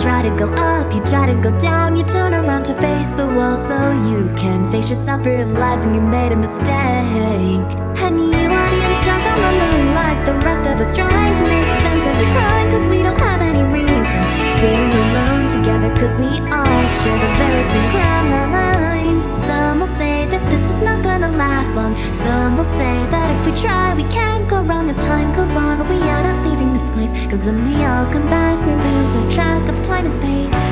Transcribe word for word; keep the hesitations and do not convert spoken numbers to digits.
try to go up, you try to go down, you turn around to face the wall so you can face yourself, realizing you made a mistake. And you are the stuck on the moon like the rest of us, trying to make sense of the crying, cause we don't have any reason. We're alone together cause we all share the very same crime. Some will say that this is not gonna last long. Some will say that if we try we can't go wrong. As time goes on we are not leaving this place, cause when we all come back we lose our track of time and space.